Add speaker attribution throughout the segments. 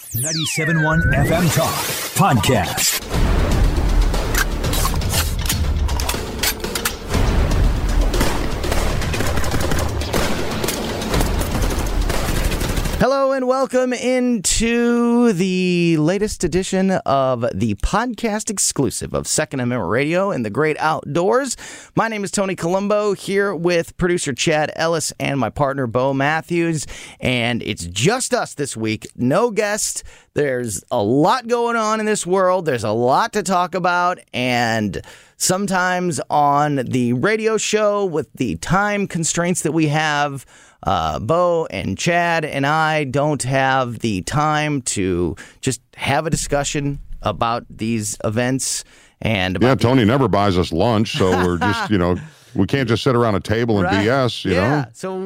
Speaker 1: 97.1 FM Talk Podcast.
Speaker 2: Hello and welcome into the latest edition of the podcast exclusive of Second Amendment Radio in the Great Outdoors. My name is Tony Colombo, here with producer Chad Ellis and my partner Bo Matthews, and it's just us this week. No guest. There's a lot going on in this world. There's a lot to talk about, and sometimes on the radio show with the time constraints that we have, Bo and Chad and I don't have the time to just have a discussion about these events. And about
Speaker 3: Tony never buys us lunch, so we're just, we can't just sit around a table and BS, you know?
Speaker 2: So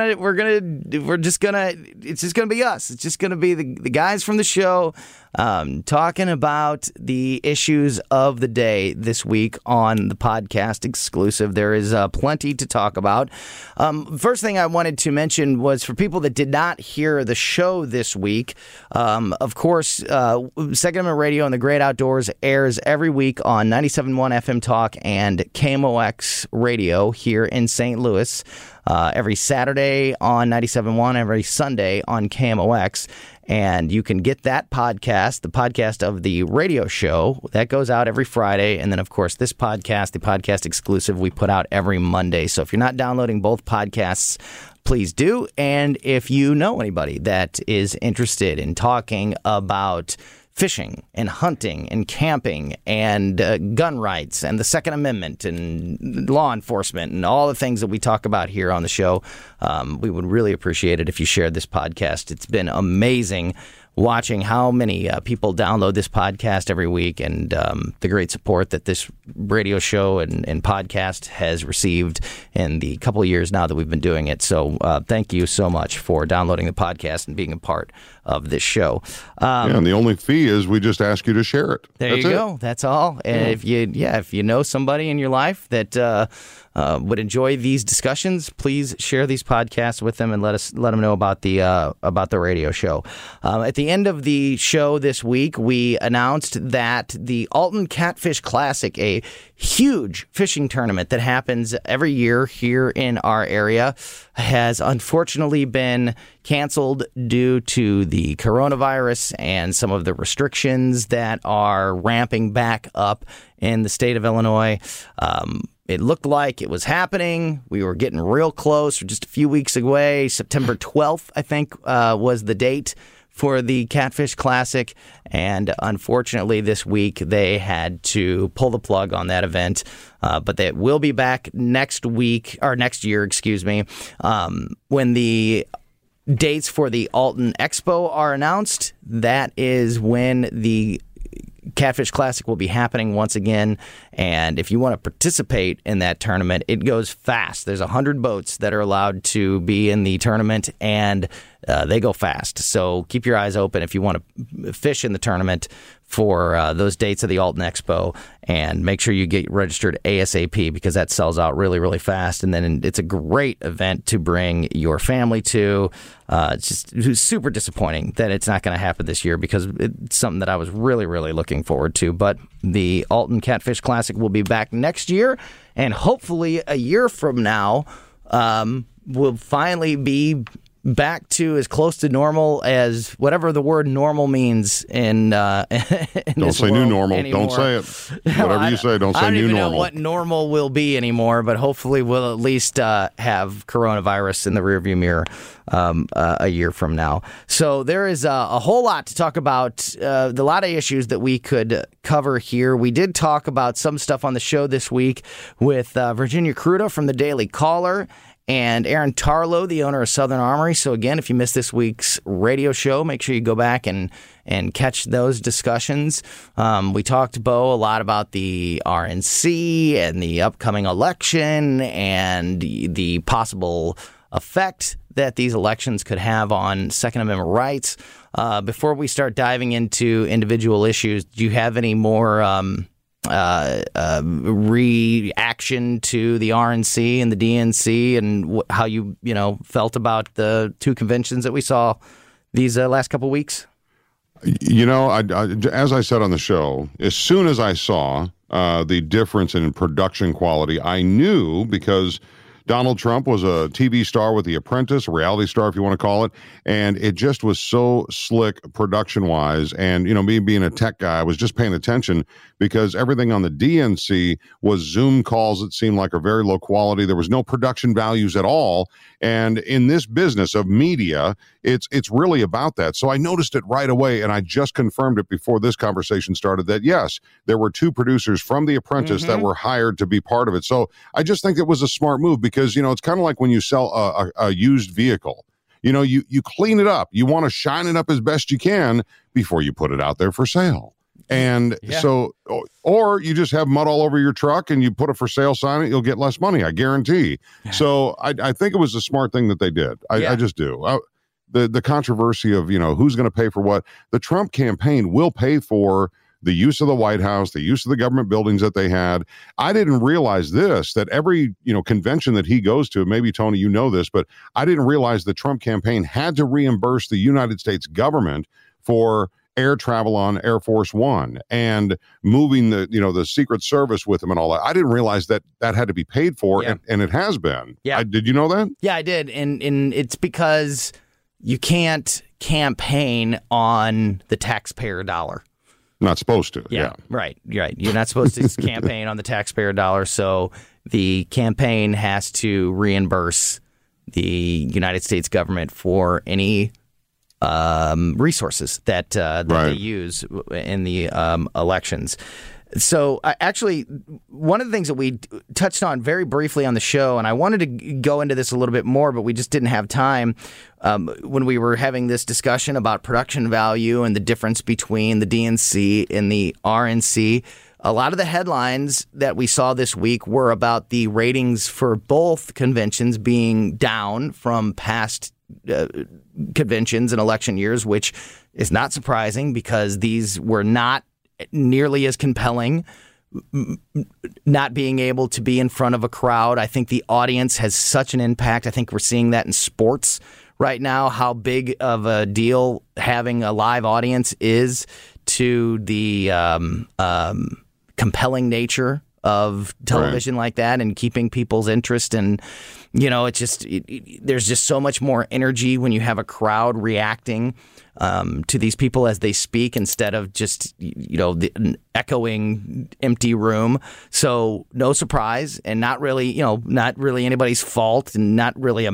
Speaker 2: it's just gonna be us. It's just gonna be the guys from the show talking about the issues of the day this week on the podcast exclusive. There is plenty to talk about. First thing I wanted to mention was for people that did not hear the show this week, of course, Second Amendment Radio and the Great Outdoors airs every week on 97.1 FM Talk and KMOX Radio here in St. Louis. Every Saturday on 97.1, every Sunday on KMOX. And you can get that podcast, the podcast of the radio show, that goes out every Friday. And then, of course, this podcast, the podcast exclusive, we put out every Monday. So if you're not downloading both podcasts, please do. And if you know anybody that is interested in talking about fishing and hunting and camping and gun rights and the Second Amendment and law enforcement and all the things that we talk about here on the show, we would really appreciate it if you shared this podcast. It's been amazing watching how many people download this podcast every week and the great support that this radio show and podcast has received in the couple of years now that we've been doing it. So thank you so much for downloading the podcast and being a part of this show.
Speaker 3: And the only fee is we just ask you to share it.
Speaker 2: There you go. That's all. And if you know somebody in your life that would enjoy these discussions, please share these podcasts with them and let them know about the radio show. At the end of the show this week, we announced that the Alton Catfish Classic, a huge fishing tournament that happens every year here in our area, has unfortunately been canceled due to the coronavirus and some of the restrictions that are ramping back up in the state of Illinois. It looked like it was happening. We were getting real close. We're just a few weeks away. September 12th, I think, was the date for the Catfish Classic. And unfortunately, this week, they had to pull the plug on that event. But they will be back next year, when the dates for the Alton Expo are announced. That is when the Catfish Classic will be happening once again, and if you want to participate in that tournament, it goes fast. There's 100 boats that are allowed to be in the tournament, and they go fast. So keep your eyes open if you want to fish in the tournament for those dates of the Alton Expo, and make sure you get registered ASAP because that sells out really, really fast. And then it's a great event to bring your family to. It's super disappointing that it's not going to happen this year because it's something that I was really, really looking forward to. But the Alton Catfish Classic will be back next year, and hopefully a year from now will finally be back to as close to normal as whatever the word normal means in
Speaker 3: don't say new normal anymore. Don't say it. Whatever you say, don't say new normal. I don't even know
Speaker 2: what normal will be anymore, but hopefully we'll at least have coronavirus in the rearview mirror a year from now. So there is a whole lot to talk about, the lot of issues that we could cover here. We did talk about some stuff on the show this week with Virginia Kruta from the Daily Caller and Aaron Tarlow, the owner of Southern Armory. So again, if you missed this week's radio show, make sure you go back and catch those discussions. We talked, Bo, a lot about the RNC and the upcoming election and the possible effect that these elections could have on Second Amendment rights. Before we start diving into individual issues, do you have any more reaction to the RNC and the DNC and how you felt about the two conventions that we saw these last couple weeks?
Speaker 3: You know, as I said on the show, as soon as I saw the difference in production quality, I knew, because Donald Trump was a TV star with The Apprentice, a reality star, if you want to call it, and it just was so slick production-wise. And, you know, me being a tech guy, I was just paying attention because everything on the DNC was Zoom calls that seemed like a very low quality. There was no production values at all. And in this business of media, it's really about that. So I noticed it right away, and I just confirmed it before this conversation started that, yes, there were 2 producers from The Apprentice that were hired to be part of it. So I just think it was a smart move because, you know, it's kind of like when you sell a used vehicle. You know, you clean it up. You want to shine it up as best you can before you put it out there for sale. And so, or you just have mud all over your truck and you put a for sale sign, you'll get less money, I guarantee. So I think it was a smart thing that they did. I just do. The controversy of, you know, who's going to pay for what, the Trump campaign will pay for the use of the White House, the use of the government buildings that they had. I didn't realize this, that every, you know, convention that he goes to, maybe Tony, you know this, but I didn't realize the Trump campaign had to reimburse the United States government for air travel on Air Force One and moving the, you know, the Secret Service with him and all that. I didn't realize that had to be paid for, and it has been. Yeah. Did you know that?
Speaker 2: Yeah, I did. And it's because you can't campaign on the taxpayer dollar.
Speaker 3: Not supposed to. Yeah.
Speaker 2: Right. You're not supposed to campaign on the taxpayer dollar. So the campaign has to reimburse the United States government for any resources that they use in the elections. So actually, one of the things that we touched on very briefly on the show, and I wanted to go into this a little bit more, but we just didn't have time when we were having this discussion about production value and the difference between the DNC and the RNC. A lot of the headlines that we saw this week were about the ratings for both conventions being down from past conventions and election years, which is not surprising because these were not nearly as compelling. Not being able to be in front of a crowd. I think the audience has such an impact. I think we're seeing that in sports right now, how big of a deal having a live audience is to the compelling nature of television like that and keeping people's interest. And, you know, there's just so much more energy when you have a crowd reacting to these people as they speak instead of just, you know, an echoing empty room. So no surprise, and not really anybody's fault, and not really,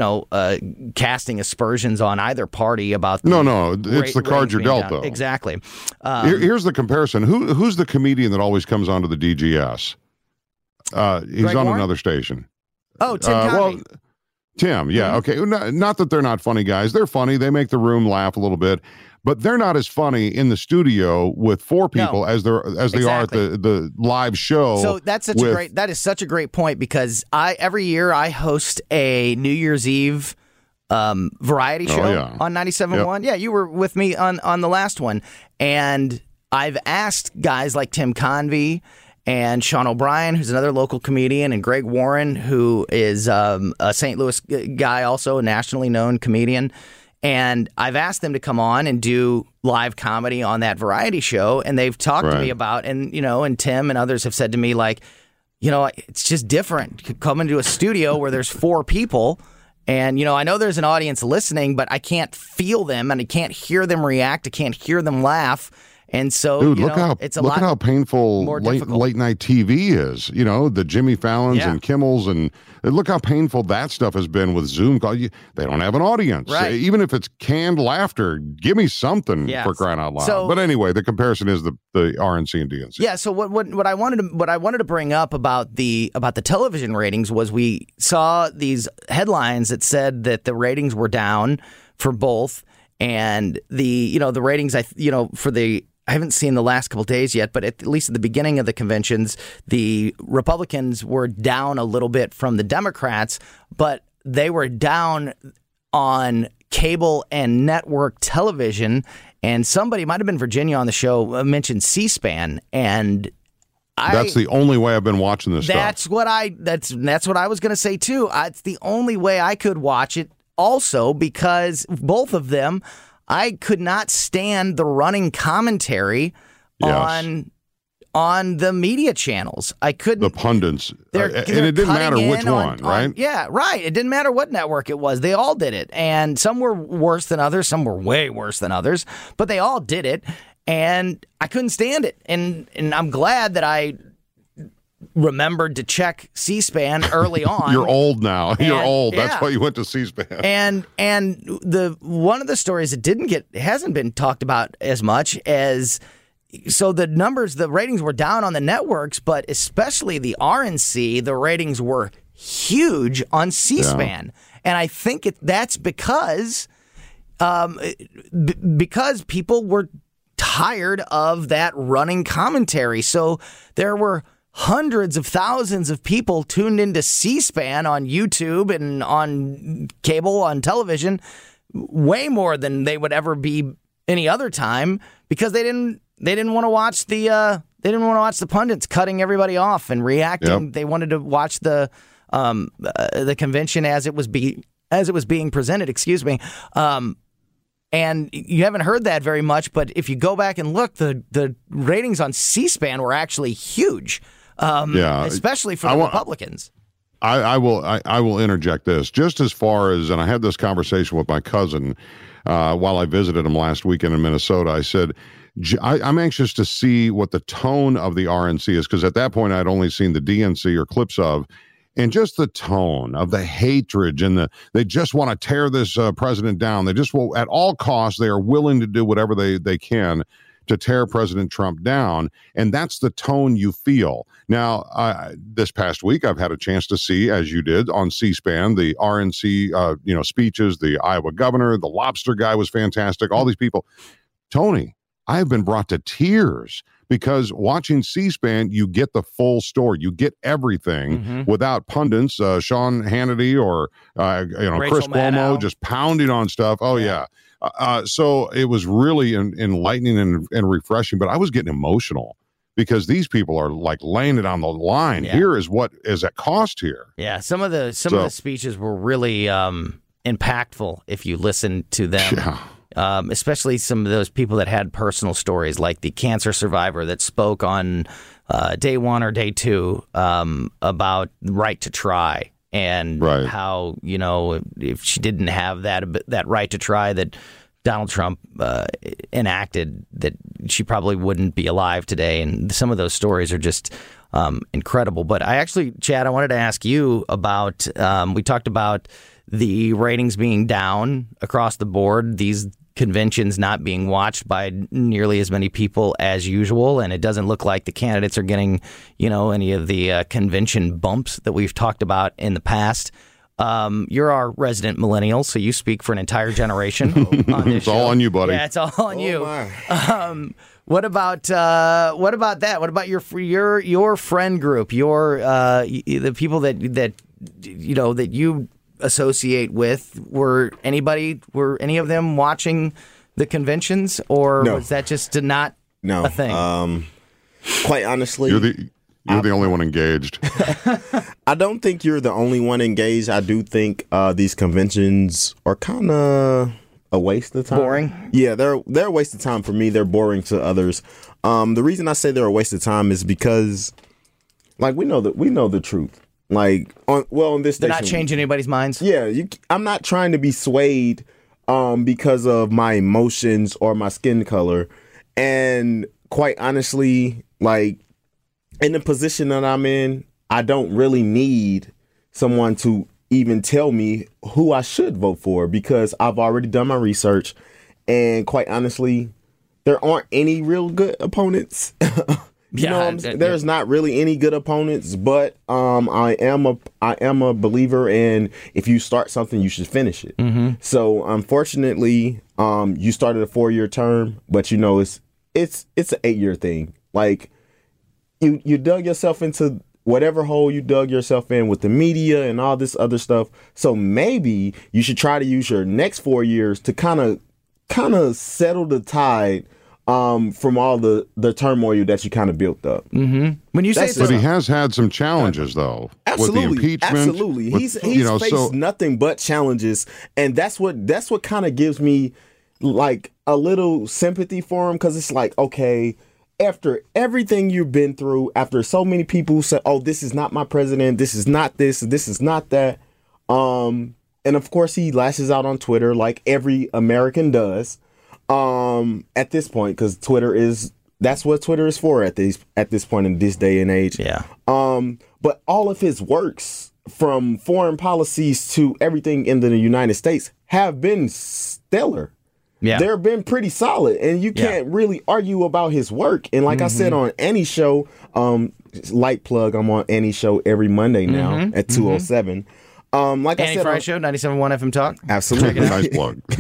Speaker 2: casting aspersions on either party about
Speaker 3: it's the cards you're dealt, though.
Speaker 2: Exactly.
Speaker 3: Here's the comparison. Who's the comedian that always comes onto the DGS? He's
Speaker 2: Greg
Speaker 3: on
Speaker 2: Warren?
Speaker 3: Another station.
Speaker 2: Oh, Tim Convey.
Speaker 3: Tim, yeah, okay. Not that they're not funny guys. They're funny. They make the room laugh a little bit, but they're not as funny in the studio with 4 people as they are at the live show.
Speaker 2: So that is such a great point, because every year I host a New Year's Eve variety show on 97.1. Yeah, you were with me on the last one, and I've asked guys like Tim Convey and Sean O'Brien, who's another local comedian, and Greg Warren, who is a St. Louis guy, also a nationally known comedian. And I've asked them to come on and do live comedy on that variety show. And they've talked to me about, and Tim and others have said to me, like, you know, it's just different. Come into a studio where there's 4 people. And, you know, I know there's an audience listening, but I can't feel them and I can't hear them react. I can't hear them laugh. And so,
Speaker 3: dude, look at how painful late night TV is. You know, the Jimmy Fallons and Kimmels, and look how painful that stuff has been with Zoom calls. They don't have an audience, even if it's canned laughter. Give me something for crying out loud. So, but anyway, the comparison is the RNC and DNC.
Speaker 2: Yeah. So what I wanted to bring up about the television ratings was we saw these headlines that said that the ratings were down for both, and the ratings I haven't seen the last couple of days yet, but at least at the beginning of the conventions, the Republicans were down a little bit from the Democrats, but they were down on cable and network television. And somebody, might have been Virginia on the show, mentioned C-SPAN, and that's
Speaker 3: the only way I've been watching this stuff.
Speaker 2: That's what I was going to say too. It's the only way I could watch it, also because both of them I could not stand the running commentary on the media channels. I couldn't.
Speaker 3: The pundits.
Speaker 2: They're
Speaker 3: and it didn't matter which one, right?
Speaker 2: Yeah, right. It didn't matter what network it was. They all did it. And some were worse than others. Some were way worse than others. But they all did it. And I couldn't stand it. And I'm glad that I remembered to check C-SPAN early on.
Speaker 3: You're old now. You're old. That's why you went to C-SPAN.
Speaker 2: And the one of the stories that hasn't been talked about as much as, so the ratings were down on the networks, but especially the RNC, the ratings were huge on C-SPAN. Yeah. And I think that's because people were tired of that running commentary. So there were hundreds of thousands of people tuned into C-SPAN on YouTube and on cable, on television, way more than they would ever be any other time, because they didn't want to watch the pundits cutting everybody off and reacting. Yep. They wanted to watch the convention as it was being presented. Excuse me. And you haven't heard that very much, but if you go back and look, the ratings on C-SPAN were actually huge. Especially for the Republicans.
Speaker 3: I will interject this just as far as, and I had this conversation with my cousin while I visited him last weekend in Minnesota. I said, I'm anxious to see what the tone of the RNC is, because at that point I'd only seen the DNC or clips of, and just the tone of the hatred and they just want to tear this president down. They just will, at all costs, they are willing to do whatever they can to tear President Trump down. And that's the tone you feel. Now, this past week, I've had a chance to see, as you did, on C-SPAN, the RNC speeches, the Iowa governor, the lobster guy was fantastic, all these people. Tony, I have been brought to tears, because watching C-SPAN, you get the full story. You get everything without pundits, Sean Hannity or Chris Cuomo just pounding on stuff. Oh, yeah. So it was really enlightening and refreshing, but I was getting emotional because these people are like laying it on the line. Yeah. Here is what is at cost here.
Speaker 2: Yeah, some of the speeches were really impactful if you listen to them. Yeah. Especially some of those people that had personal stories, like the cancer survivor that spoke on day one or day two about the right to try. And how, if she didn't have that right to try that Donald Trump enacted, that she probably wouldn't be alive today. And some of those stories are just incredible. But Chad, I wanted to ask you about, we talked about the ratings being down across the board, these conventions not being watched by nearly as many people as usual, and it doesn't look like the candidates are getting, any of the convention bumps that we've talked about in the past. You're our resident millennial, so you speak for an entire generation on this show.
Speaker 3: All on you, buddy.
Speaker 2: Yeah, it's all on you. What about that? What about your friend group? The people that you associate with, were any of them watching the conventions, or was that just not a thing?
Speaker 4: Quite honestly,
Speaker 3: you're the only one engaged.
Speaker 4: I don't think you're the only one engaged. I do think these conventions are kind of a waste of time.
Speaker 2: Boring?
Speaker 4: Yeah, they're a waste of time for me. They're boring to others. The reason I say they're a waste of time is because, we know the truth. On this station,
Speaker 2: they're not changing anybody's minds.
Speaker 4: Yeah, I'm not trying to be swayed because of my emotions or my skin color. And quite honestly, in the position that I'm in, I don't really need someone to even tell me who I should vote for, because I've already done my research. And quite honestly, there aren't any real good opponents. There's not really any good opponents, but I am a believer in, if you start something, you should finish it. Mm-hmm. So unfortunately, you started a 4-year term, but it's an 8-year thing. You dug yourself into whatever hole you dug yourself in with the media and all this other stuff. So maybe you should try to use your next 4 years to kind of settle the tide from all the turmoil that you kind of built up.
Speaker 2: Mm-hmm. When you say,
Speaker 3: but he has had some challenges though.
Speaker 4: Absolutely,
Speaker 3: with the impeachment.
Speaker 4: Absolutely, he's faced nothing but challenges, and that's what kind of gives me like a little sympathy for him, because it's like, okay, after everything you've been through, after so many people said, oh, this is not my president, this is not this is not that, and of course he lashes out on Twitter like every American does at this point, because that's what Twitter is for at this point in this day and age.
Speaker 2: Yeah.
Speaker 4: But all of his works, from foreign policies to everything in the United States, have been stellar.
Speaker 2: Yeah.
Speaker 4: They've been pretty solid, and you can't really argue about his work. And like I said on Annie's show, light plug, I'm on Annie's show every Monday now at 2:07. Like
Speaker 2: Annie
Speaker 4: I said,
Speaker 2: Fry Show, 97.1 FM Talk.
Speaker 4: Absolutely.
Speaker 3: Nice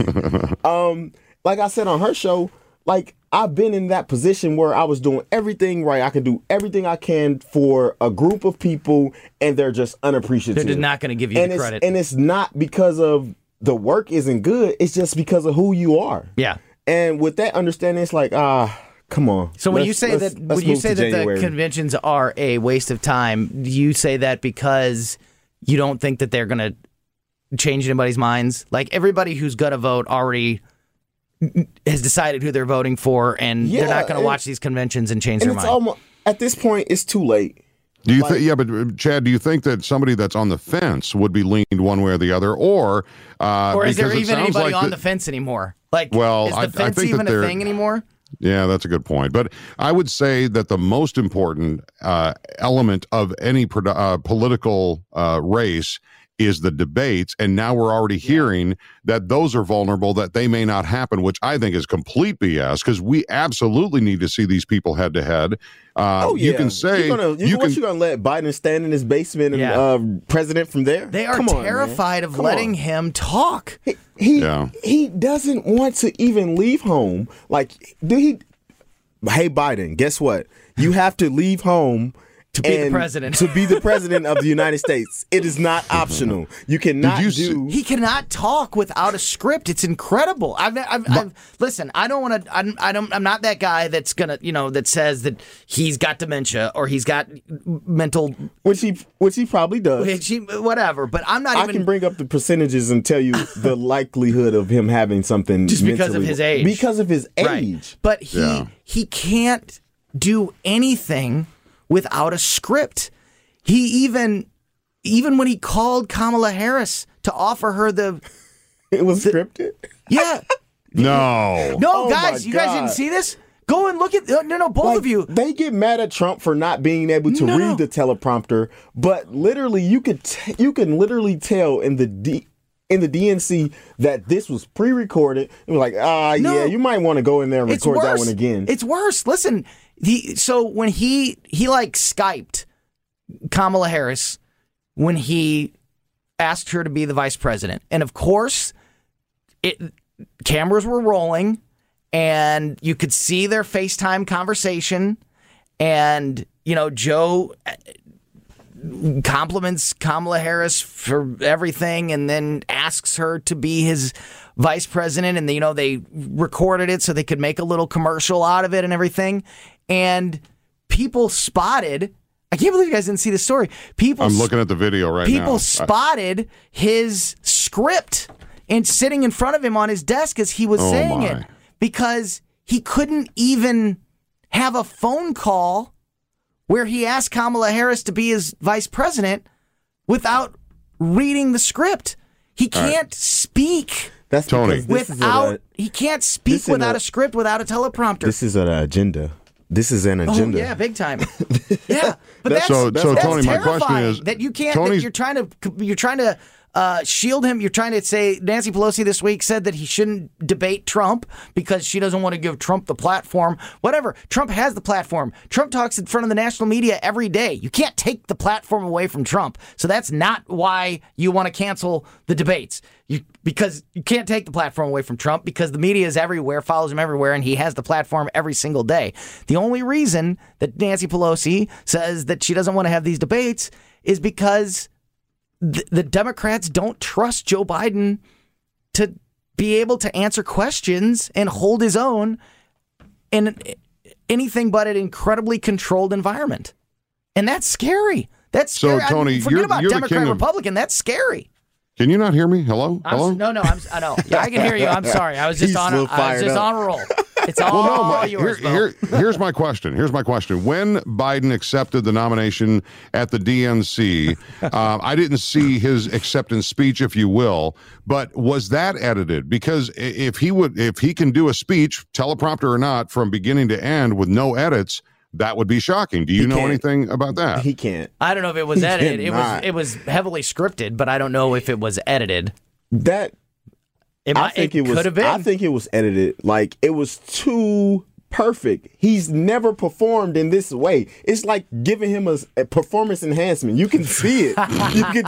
Speaker 3: plug.
Speaker 4: Like I said on her show, like I've been in that position where I was doing everything right. I can do everything I can for a group of people, and they're just unappreciative.
Speaker 2: They're just not going to give you the credit.
Speaker 4: And it's not because of the work isn't good. It's just because of who you are.
Speaker 2: Yeah.
Speaker 4: And with that understanding, it's like, come on.
Speaker 2: So when you say that the conventions are a waste of time, do you say that because you don't think that they're going to change anybody's minds? Like, everybody who's going to vote already has decided who they're voting for, and they're not going to watch these conventions and change their mind.
Speaker 4: Almost, at this point, it's too late.
Speaker 3: Do you think? Yeah, but Chad, do you think that somebody that's on the fence would be leaned one way or the other, or
Speaker 2: is there even anybody on the fence anymore? Like,
Speaker 3: well,
Speaker 2: is the fence even a thing anymore?
Speaker 3: Yeah, that's a good point. But I would say that the most important element of any political race is the debates, and now we're already hearing that those are vulnerable, that they may not happen, which I think is complete BS, because we absolutely need to see these people head to head. You can say
Speaker 4: you're gonna let Biden stand in his basement and president from there?
Speaker 2: They are terrified of letting him talk.
Speaker 4: He doesn't want to even leave home. Like, hey Biden, guess what? You have to leave home
Speaker 2: to be the president.
Speaker 4: To be the president of the United States. It is not optional. You cannot
Speaker 2: He cannot talk without a script. It's incredible. Listen, I don't want to. I'm not that guy that's gonna, that says that he's got dementia or he's got mental,
Speaker 4: which he probably does.
Speaker 2: Whatever. But I'm not.
Speaker 4: I can bring up the percentages and tell you the likelihood of him having something
Speaker 2: just because of his age.
Speaker 4: Because of his age.
Speaker 2: Right. But he can't do anything without a script. He even when he called Kamala Harris to offer her
Speaker 4: it was scripted?
Speaker 2: Yeah.
Speaker 3: No,
Speaker 2: guys, you guys didn't see this? Go and look at both of you.
Speaker 4: They get mad at Trump for not being able to read the teleprompter, but literally you can literally tell in the DNC that this was pre-recorded. It was like, you might want to go in there and record that one again.
Speaker 2: It's worse. Listen, so when he like Skyped Kamala Harris when he asked her to be the vice president, and of course, cameras were rolling, and you could see their FaceTime conversation, and Joe compliments Kamala Harris for everything, and then asks her to be his vice president, and they recorded it so they could make a little commercial out of it and everything. And people spotted, I can't believe you guys didn't see the story.
Speaker 3: I'm looking at the video right now.
Speaker 2: People spotted his script and sitting in front of him on his desk as he was saying it, because he couldn't even have a phone call where he asked Kamala Harris to be his vice president without reading the script. He can't speak.
Speaker 4: That's
Speaker 3: Tony.
Speaker 2: He can't speak without a script, without a teleprompter.
Speaker 4: This is an agenda. This is an agenda.
Speaker 2: Oh, yeah, big time. Yeah, but that's
Speaker 3: Tony, my question is
Speaker 2: that you can't. That you're trying to shield him. You're trying to say Nancy Pelosi this week said that he shouldn't debate Trump because she doesn't want to give Trump the platform. Whatever. Trump has the platform. Trump talks in front of the national media every day. You can't take the platform away from Trump. So that's not why you want to cancel the debates. Because you can't take the platform away from Trump, because the media is everywhere, follows him everywhere, and he has the platform every single day. The only reason that Nancy Pelosi says that she doesn't want to have these debates is because the Democrats don't trust Joe Biden to be able to answer questions and hold his own in anything but an incredibly controlled environment. And that's scary. That's scary.
Speaker 3: So, Tony,
Speaker 2: forget about
Speaker 3: you're
Speaker 2: Democrat, Republican. That's scary.
Speaker 3: Can you not hear me? Hello? Hello?
Speaker 2: No, I know. Yeah, I can hear you. I'm sorry. I was just on a roll. It's all yours, Bo.
Speaker 3: Here's my question. When Biden accepted the nomination at the DNC, I didn't see his acceptance speech, if you will, but was that edited? Because if he can do a speech, teleprompter or not, from beginning to end with no edits, that would be shocking. Do you know anything about that?
Speaker 4: He can't.
Speaker 2: I don't know if it was edited. It was heavily scripted, but I don't know if it was edited.
Speaker 4: I think it could have been. I think it was edited. Like, it was too perfect. He's never performed in this way. It's like giving him a performance enhancement. You can see it. You can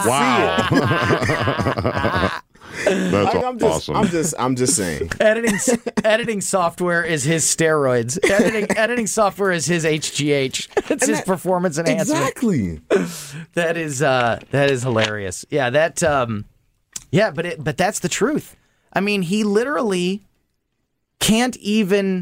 Speaker 4: see it.
Speaker 3: That's awesome.
Speaker 4: I'm just saying.
Speaker 2: Editing software is his steroids. Editing software is his HGH. It's his performance enhancement.
Speaker 4: Exactly.
Speaker 2: That is hilarious. Yeah, but that's the truth. I mean, he literally can't even.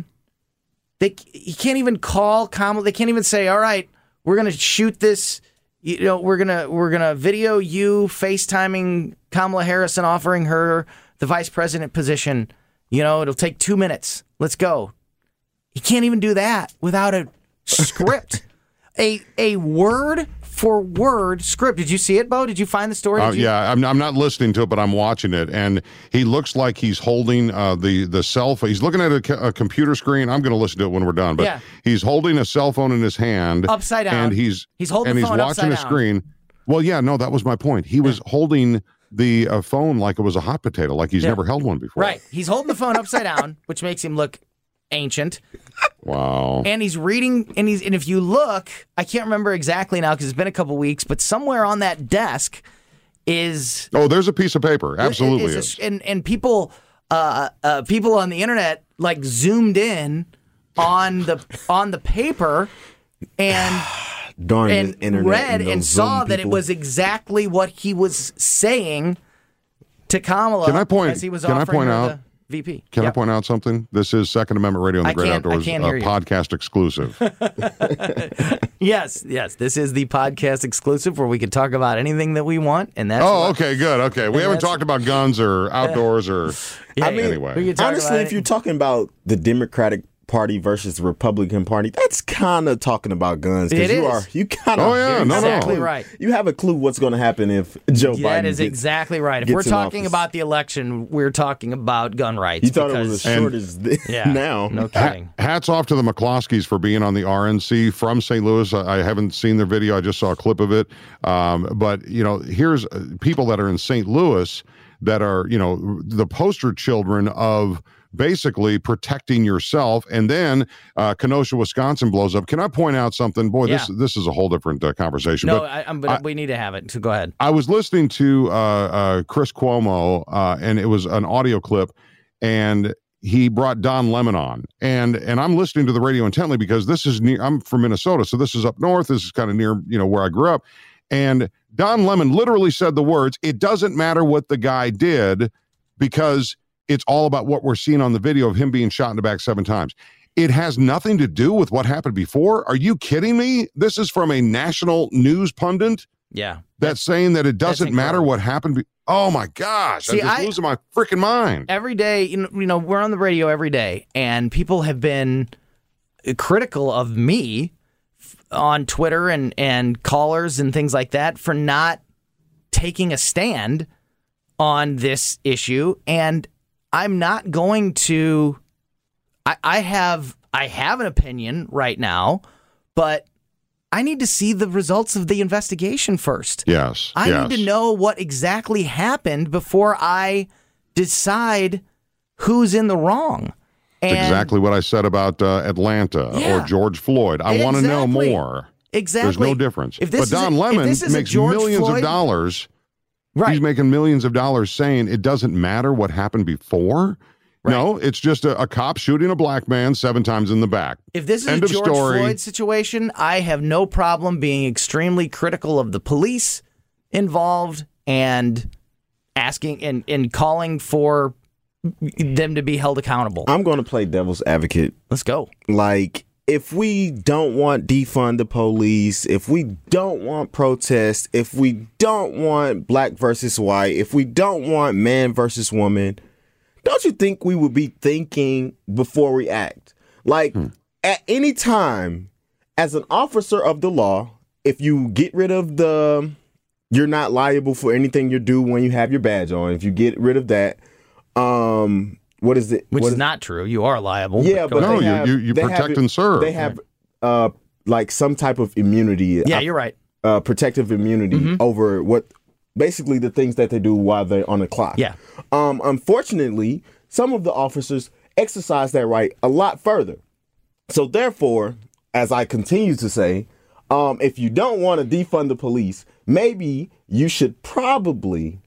Speaker 2: He can't even call Kamala. They can't even say, "All right, we're going to shoot this. We're gonna video you FaceTiming Kamala Harris and offering her the vice president position. It'll take 2 minutes. Let's go." He can't even do that without a script, a word for word script. Did you see it, Bo? Did you find the story?
Speaker 3: Yeah, I'm not listening to it, but I'm watching it, and he looks like he's holding the cell phone. He's looking at a computer screen. I'm going to listen to it when we're done, but he's holding a cell phone in his hand,
Speaker 2: upside down,
Speaker 3: and he's
Speaker 2: holding the phone
Speaker 3: watching a screen. Well, yeah, no, that was my point. He was holding the phone like it was a hot potato, like he's never held one before.
Speaker 2: Right, he's holding the phone upside down, which makes him look ancient.
Speaker 3: Wow.
Speaker 2: And he's reading, and if you look, I can't remember exactly now because it's been a couple weeks, but somewhere on that desk is...
Speaker 3: Oh, there's a piece of paper. Absolutely is.
Speaker 2: And people on the internet like zoomed in on the paper and read and saw that it was exactly what he was saying to Kamala as he was offering her the VP.
Speaker 3: Can I point out something? This is Second Amendment Radio on the Great Outdoors, podcast exclusive.
Speaker 2: Yes. This is the podcast exclusive where we can talk about anything that we want, and that's.
Speaker 3: Okay, good. Okay, we haven't talked about guns or outdoors or.
Speaker 4: Anyway, honestly, if you're talking about the Democratic Party versus the Republican Party, that's kind of talking about guns.
Speaker 2: It is.
Speaker 4: You kind of.
Speaker 3: Oh yeah,
Speaker 2: exactly right.
Speaker 4: You have a clue what's going to happen if Joe Biden.
Speaker 2: That is exactly right. If we're talking about the election, we're talking about gun rights.
Speaker 4: You thought it was as short as this now.
Speaker 2: No kidding.
Speaker 3: Hats off to the McCloskeys for being on the RNC from St. Louis. I haven't seen their video. I just saw a clip of it. But here's people that are in St. Louis that are the poster children of basically protecting yourself, and then Kenosha, Wisconsin blows up. Can I point out something? Boy, this is a whole different conversation.
Speaker 2: No, but we need to have it, so go ahead.
Speaker 3: I was listening to Chris Cuomo, and it was an audio clip, and he brought Don Lemon on, and I'm listening to the radio intently because this is near. I'm from Minnesota, so this is up north. This is kind of near, where I grew up, and Don Lemon literally said the words, "It doesn't matter what the guy did because it's all about what we're seeing on the video of him being shot in the back 7 times. It has nothing to do with what happened before." Are you kidding me? This is from a national news pundit.
Speaker 2: Yeah.
Speaker 3: That's saying that it doesn't matter what happened. Oh my gosh. I'm just losing my freaking mind.
Speaker 2: Every day, we're on the radio every day, and people have been critical of me on Twitter and callers and things like that for not taking a stand on this issue. And I'm not going to. I have an opinion right now, but I need to see the results of the investigation first.
Speaker 3: Yes.
Speaker 2: I need to know what exactly happened before I decide who's in the wrong.
Speaker 3: And exactly what I said about Atlanta or George Floyd. I want to know more.
Speaker 2: Exactly.
Speaker 3: There's no difference. But Don Lemon makes millions of dollars.
Speaker 2: Right.
Speaker 3: He's making millions of dollars saying it doesn't matter what happened before. Right. No, it's just a cop shooting a black man 7 times in the back.
Speaker 2: If this is a George Floyd situation, I have no problem being extremely critical of the police involved and asking and calling for them to be held accountable.
Speaker 4: I'm going to play devil's advocate.
Speaker 2: Let's go.
Speaker 4: Like, if we don't want defund the police, if we don't want protests, if we don't want black versus white, if we don't want man versus woman, don't you think we would be thinking before we act? Like, at any time, as an officer of the law, if you get rid of you're not liable for anything you do when you have your badge on, if you get rid of that, what is it?
Speaker 2: Which is not true. You are liable.
Speaker 4: Yeah, but
Speaker 3: No,
Speaker 4: they
Speaker 3: you protect
Speaker 4: have,
Speaker 3: and serve.
Speaker 4: They have like some type of immunity.
Speaker 2: Yeah, you're right.
Speaker 4: Protective immunity over basically the things that they do while they're on the clock.
Speaker 2: Yeah.
Speaker 4: Unfortunately, some of the officers exercise that right a lot further. So therefore, as I continue to say, if you don't want to defund the police, maybe you should probably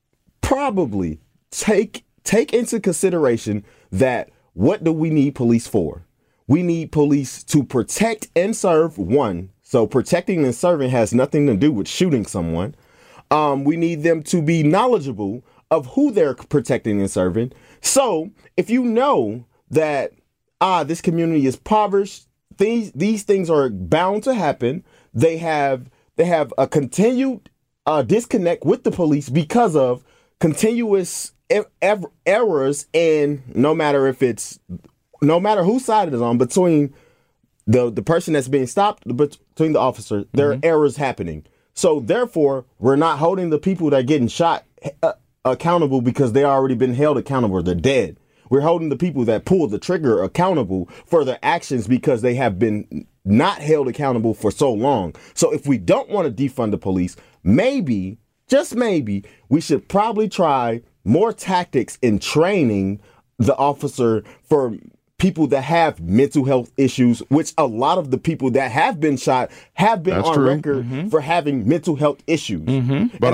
Speaker 4: take into consideration that what do we need police for? We need police to protect and serve, one. So protecting and serving has nothing to do with shooting someone. We need them to be knowledgeable of who they're protecting and serving. So if you know that this community is impoverished, these things are bound to happen. They have a continued disconnect with the police because of continuous errors, and no matter whose side it is on, between the person that's being stopped, between the officer, there are errors happening. So therefore, we're not holding the people that are getting shot accountable because they already been held accountable. They're dead. We're holding the people that pulled the trigger accountable for their actions because they have been not held accountable for so long. So if we don't want to defund the police, maybe, just maybe, we should probably try more tactics in training the officer for people that have mental health issues, which a lot of the people that have been shot have been
Speaker 3: That's
Speaker 4: on
Speaker 3: true.
Speaker 4: record for having mental health issues.
Speaker 3: But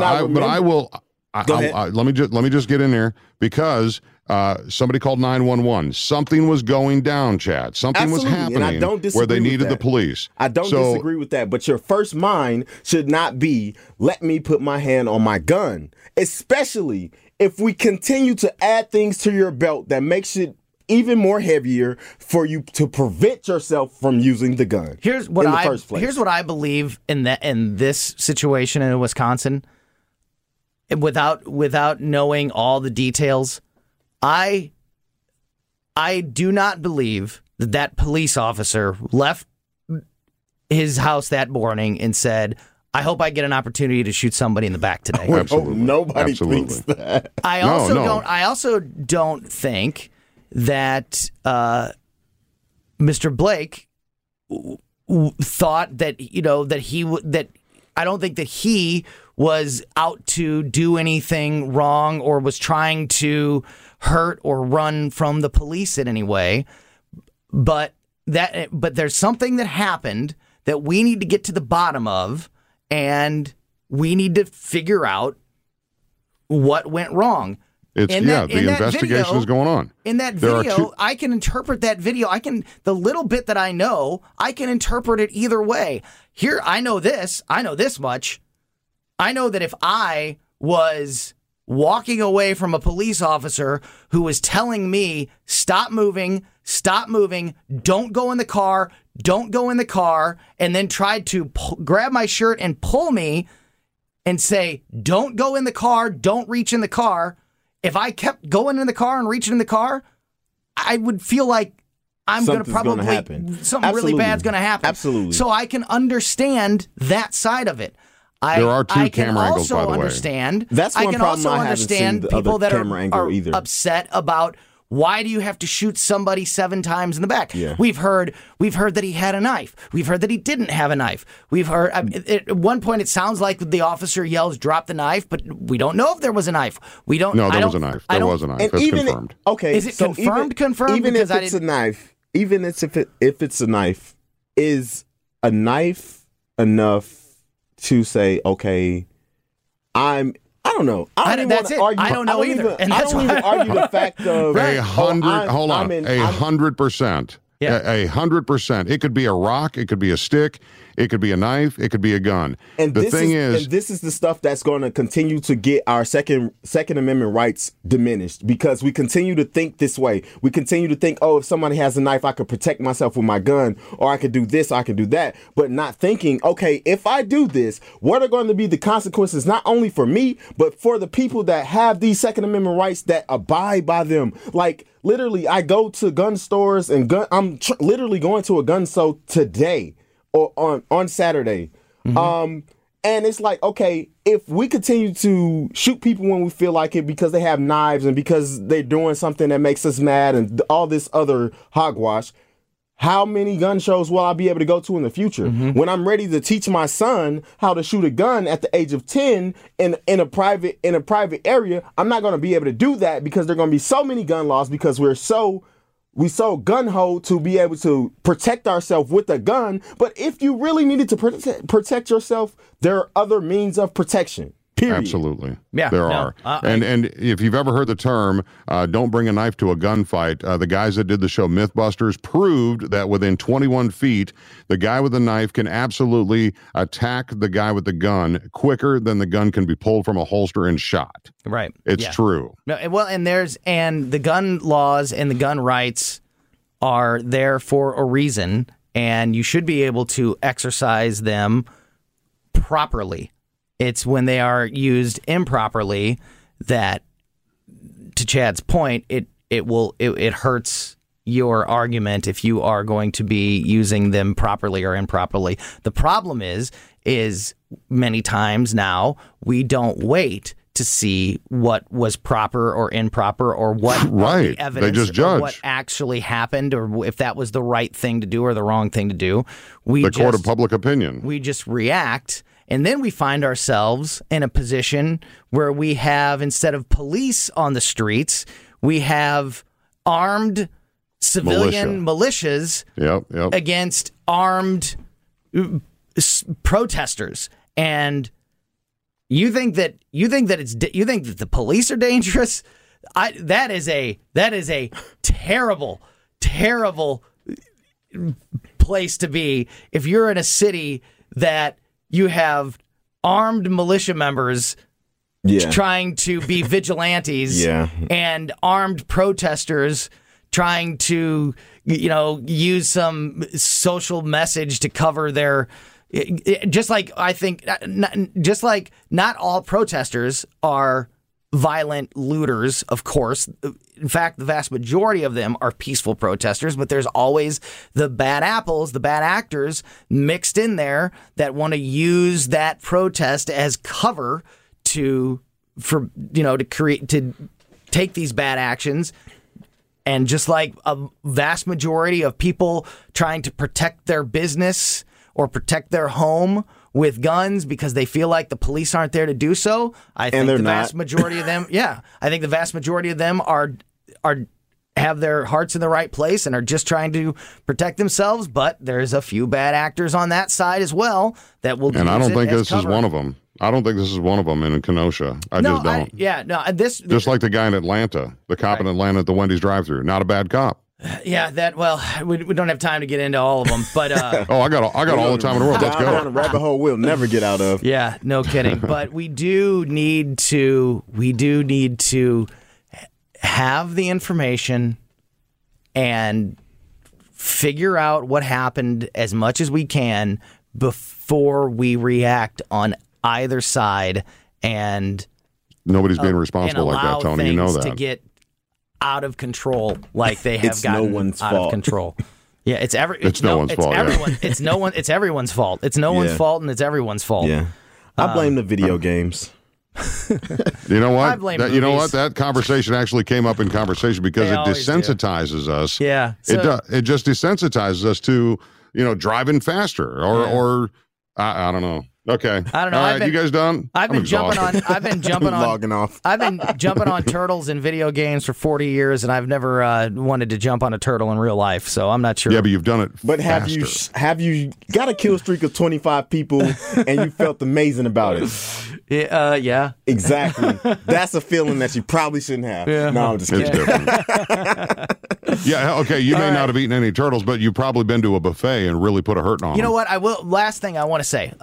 Speaker 3: let me just get in there because somebody called 911. Something was going down, Chad. Something
Speaker 4: Absolutely,
Speaker 3: was happening
Speaker 4: and I don't disagree
Speaker 3: where they
Speaker 4: with
Speaker 3: needed the
Speaker 4: that.
Speaker 3: police.
Speaker 4: I don't disagree with that, but your first mind should not be, let me put my hand on my gun, especially if we continue to add things to your belt that makes it even more heavier for you to prevent yourself from using the gun.
Speaker 2: Here's what
Speaker 4: in the first place.
Speaker 2: Here's what I believe in this situation in Wisconsin. Without knowing all the details, I do not believe that police officer left his house that morning and said, I hope I get an opportunity to shoot somebody in the back today.
Speaker 3: Absolutely.
Speaker 4: Nobody
Speaker 3: Absolutely.
Speaker 4: thinks that.
Speaker 2: I also don't think that Mr. Blake thought that I don't think that he was out to do anything wrong or was trying to hurt or run from the police in any way. But there's something that happened that we need to get to the bottom of, and we need to figure out what went wrong.
Speaker 3: The investigation is going on.
Speaker 2: In that video, I can interpret that video. The little bit that I know, I can interpret it either way. Here, I know this much. I know that if I was walking away from a police officer who was telling me, stop moving, don't go in the car, and then tried to grab my shirt and pull me and say, don't go in the car, don't reach in the car. If I kept going in the car and reaching in the car, I would feel like something really bad's going to happen.
Speaker 4: Absolutely.
Speaker 2: So I can understand that side of it.
Speaker 3: There are two camera angles, by the way.
Speaker 4: That's one problem I haven't seen the
Speaker 2: people
Speaker 4: other
Speaker 2: that
Speaker 4: camera angle
Speaker 2: are
Speaker 4: either.
Speaker 2: upset about why do you have to shoot somebody 7 times in the back?
Speaker 4: Yeah.
Speaker 2: We've heard that he had a knife. We've heard that he didn't have a knife. We've heard at one point it sounds like the officer yells, "Drop the knife," but we don't know if there was a knife. We don't.
Speaker 3: No, there was a knife. There was a knife.
Speaker 4: And
Speaker 3: That's
Speaker 4: even
Speaker 3: confirmed.
Speaker 4: Okay,
Speaker 2: is it
Speaker 4: so
Speaker 2: confirmed?
Speaker 4: Even
Speaker 2: Because
Speaker 4: if it's a knife, even if it's a knife, is a knife enough to say, okay, I don't know. I don't
Speaker 2: that's
Speaker 4: even
Speaker 2: it.
Speaker 4: argue.
Speaker 2: I don't know either. And
Speaker 4: I
Speaker 2: that's
Speaker 4: don't even
Speaker 2: why-
Speaker 4: argue the fact of
Speaker 3: 100%.
Speaker 2: Yeah.
Speaker 3: 100%. It could be a rock. It could be a stick. It could be a knife. It could be a gun.
Speaker 4: And
Speaker 3: the thing is,
Speaker 4: this is the stuff that's going to continue to get our Second Amendment rights diminished because we continue to think this way. We continue to think, oh, if somebody has a knife, I could protect myself with my gun, or I could do this, or I could do that, but not thinking, okay, if I do this, what are going to be the consequences not only for me, but for the people that have these Second Amendment rights that abide by them. Like, literally, I go to gun stores and literally going to a gun show today or on Saturday. And it's like, okay, if we continue to shoot people when we feel like it because they have knives and because they're doing something that makes us mad and all this other hogwash, how many gun shows will I be able to go to in the future? When I'm ready to teach my son how to shoot a gun at the age of 10 in a private area, I'm not going to be able to do that because there are going to be so many gun laws because we so gun-ho to be able to protect ourselves with a gun. But if you really needed to protect yourself, there are other means of protection. Period.
Speaker 3: Absolutely.
Speaker 2: Yeah,
Speaker 3: there
Speaker 2: no,
Speaker 3: are. And if you've ever heard the term, don't bring a knife to a gunfight, the guys that did the show Mythbusters proved that within 21 feet, the guy with the knife can absolutely attack the guy with the gun quicker than the gun can be pulled from a holster and shot.
Speaker 2: Right.
Speaker 3: It's true.
Speaker 2: No, well, and the gun laws and the gun rights are there for a reason, and you should be able to exercise them properly. It's when they are used improperly that, to Chad's point, it hurts your argument if you are going to be using them properly or improperly. The problem is many times now we don't wait to see what was proper or improper or what the evidence
Speaker 3: they just judge
Speaker 2: what actually happened or if that was the right thing to do or the wrong thing to do.
Speaker 3: Court of public opinion.
Speaker 2: We just react. And then we find ourselves in a position where we have, instead of police on the streets, we have armed civilian militias against armed protesters. And you think that the police are dangerous? That is a terrible, terrible place to be if you're in a city that you have armed militia members trying to be vigilantes and armed protesters trying to, use some social message to cover their, just like not all protesters are violent looters, of course. In fact, the vast majority of them are peaceful protesters, but there's always the bad apples, the bad actors mixed in there that want to use that protest as cover to take these bad actions. And just like a vast majority of people trying to protect their business or protect their home with guns because they feel like the police aren't there to do so, I think the vast majority of them, I think the vast majority of them are have their hearts in the right place and are just trying to protect themselves. But there's a few bad actors on that side as well that will.
Speaker 3: And I don't think this is one of them. I don't think this is one of them in Kenosha. I just don't. Just like the guy in Atlanta, the cop in Atlanta at the Wendy's drive-thru, not a bad cop.
Speaker 2: Yeah, we don't have time to get into all of them, but
Speaker 3: I got all the time in the world. Let's go
Speaker 4: down a rabbit hole we'll never get out of.
Speaker 2: Yeah, no kidding. But we do need to have the information and figure out what happened as much as we can before we react on either side, and
Speaker 3: nobody's being responsible like that, Tony. You know that.
Speaker 2: To get out of control like they have gotten out of control. Yeah, it's no one's fault. It's everyone's fault. It's no one's fault, and it's everyone's fault.
Speaker 4: Yeah, I blame the video games.
Speaker 3: You know what?
Speaker 2: I blame
Speaker 3: you know what? That conversation actually came up in conversation because it desensitizes us.
Speaker 2: Yeah,
Speaker 3: it just desensitizes us to driving faster or I don't know. Okay.
Speaker 2: I don't know.
Speaker 3: All right, you guys done?
Speaker 2: I've been jumping on
Speaker 4: logging off.
Speaker 2: I've been jumping on turtles in video games for 40 years, and I've never wanted to jump on a turtle in real life. So I'm not sure.
Speaker 3: Yeah, but you've done it.
Speaker 4: But have you got a kill streak of 25 people and you felt amazing about it?
Speaker 2: Yeah.
Speaker 4: Exactly. That's a feeling that you probably shouldn't have.
Speaker 2: Yeah.
Speaker 4: No, I'm just
Speaker 3: It's
Speaker 4: kidding.
Speaker 3: different. Yeah, okay, you may not have eaten any turtles, but you've probably been to a buffet and really put a hurting on
Speaker 2: You know
Speaker 3: them.
Speaker 2: what? I will. Last thing I want to say.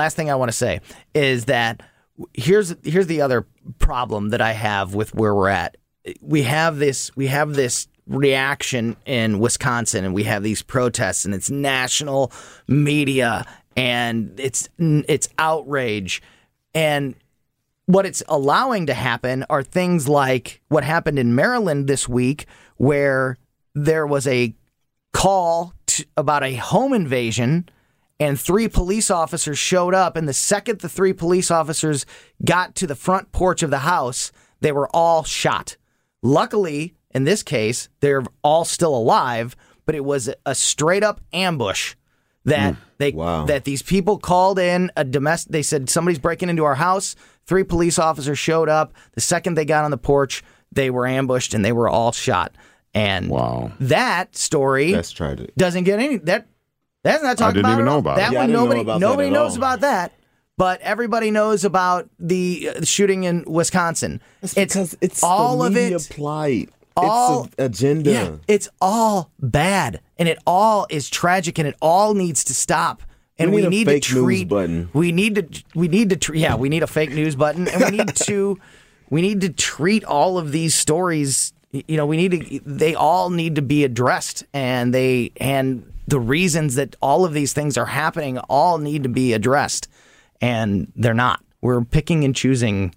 Speaker 2: Is that here's the other problem that I have with where we're at. We have this reaction in Wisconsin, and we have these protests, and it's national media, and it's outrage, and what it's allowing to happen are things like what happened in Maryland this week, where there was a call about a home invasion, and 3 police officers showed up. And the second the 3 police officers got to the front porch of the house, they were all shot. Luckily, in this case, they're all still alive, but it was a straight up ambush that that these people called in a domestic. They said somebody's breaking into our house. 3 police officers showed up. The second they got on the porch, they were ambushed and they were all shot. And that story
Speaker 4: That's tragic.
Speaker 2: doesn't get any that's not talked about.
Speaker 3: I didn't even know about
Speaker 2: that
Speaker 3: it.
Speaker 4: Yeah, I
Speaker 2: one.
Speaker 4: didn't know about that
Speaker 2: Nobody
Speaker 4: at
Speaker 2: knows
Speaker 4: all.
Speaker 2: about that. But everybody knows about the shooting in Wisconsin.
Speaker 4: It's because it's
Speaker 2: all
Speaker 4: the
Speaker 2: of
Speaker 4: media
Speaker 2: it.
Speaker 4: plight.
Speaker 2: All
Speaker 4: it's an agenda.
Speaker 2: Yeah, it's all bad, and it all is tragic, and it all needs to stop. And
Speaker 4: We need a fake
Speaker 2: to
Speaker 4: news
Speaker 2: treat.
Speaker 4: button.
Speaker 2: We need to. Yeah, we need a fake news button, and we need to treat all of these stories. You know, they all need to be addressed, and the reasons that all of these things are happening all need to be addressed, and they're not. We're picking and choosing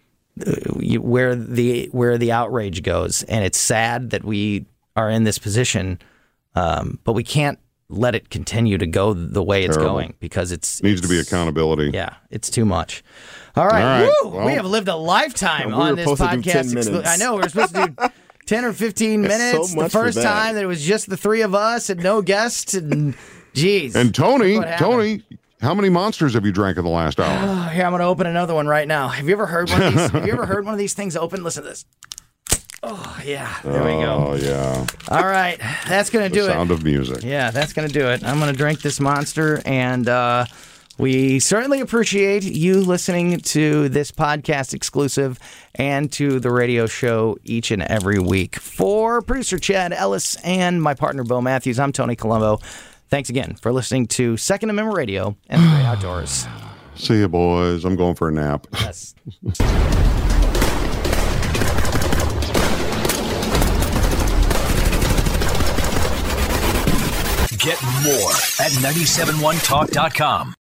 Speaker 2: where the outrage goes, and it's sad that we are in this position, but we can't let it continue to go the way it's going, because
Speaker 3: Needs to be accountability.
Speaker 2: Yeah, it's too much. All right,
Speaker 3: right,
Speaker 2: woo,
Speaker 3: well,
Speaker 2: we have lived a lifetime
Speaker 4: we
Speaker 2: on
Speaker 4: were
Speaker 2: this
Speaker 4: supposed to do 10
Speaker 2: podcast.
Speaker 4: minutes.
Speaker 2: I know we were supposed to do 10 or 15
Speaker 4: That's
Speaker 2: minutes.
Speaker 4: so
Speaker 2: The
Speaker 4: much for
Speaker 2: first
Speaker 4: that.
Speaker 2: time that it was just the 3 of us and no guests, and geez.
Speaker 3: And Tony,
Speaker 2: Look what happened.
Speaker 3: how many monsters have you drank in the last hour?
Speaker 2: Here, I'm going to open another one right now. Have you ever heard one of these? Have you ever heard one of these things open? Listen to this. Oh, yeah. There we go.
Speaker 3: Oh, yeah.
Speaker 2: All right. That's going to do it.
Speaker 3: Sound of music.
Speaker 2: Yeah, that's going to do it. I'm going to drink this monster, and we certainly appreciate you listening to this podcast exclusive and to the radio show each and every week. For producer Chad Ellis and my partner Bo Matthews, I'm Tony Colombo. Thanks again for listening to Second Amendment Radio and the Great Outdoors.
Speaker 3: See you, boys. I'm going for a nap.
Speaker 2: Yes.
Speaker 1: Get more at 971talk.com.